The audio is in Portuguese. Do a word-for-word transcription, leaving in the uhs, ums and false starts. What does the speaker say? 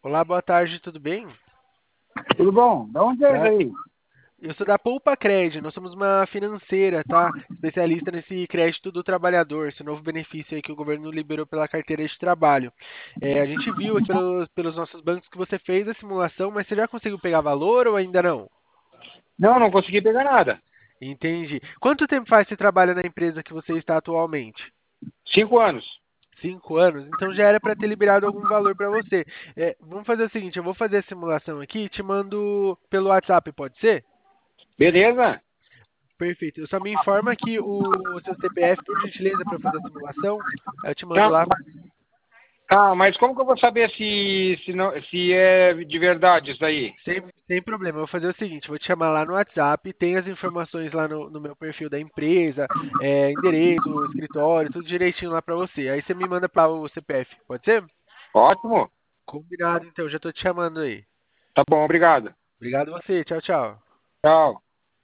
Olá, boa tarde, tudo bem? Tudo bom? Da onde é isso Tá? aí? Eu sou da Poupa Cred, nós somos uma financeira, tá? Especialista nesse crédito do trabalhador, esse novo benefício aí que o governo liberou pela carteira de trabalho. É, a gente viu aqui pelos, pelos nossos bancos que você fez a simulação, mas você já conseguiu pegar valor ou ainda não? Não, não consegui pegar nada. Entendi. Quanto tempo faz você trabalha na empresa que você está atualmente? Cinco anos. Cinco anos? Então já era para ter liberado algum valor para você. É, vamos fazer o seguinte, eu vou fazer a simulação aqui e te mando pelo WhatsApp, pode ser? Beleza? Perfeito. Eu só me informa aqui o seu C P F, por gentileza, para fazer a simulação. Aí eu te mando Tá, lá. tá, mas como que eu vou saber se, se, não, se é de verdade isso aí? Sem, sem problema. Eu vou fazer o seguinte: vou te chamar lá no WhatsApp, tem as informações lá no, no meu perfil da empresa, é, endereço, escritório, tudo direitinho lá para você. Aí você me manda para o C P F, pode ser? Ótimo. Combinado, então. Já tô te chamando aí. Tá bom, obrigado. Obrigado a você. Tchau, tchau. Tchau.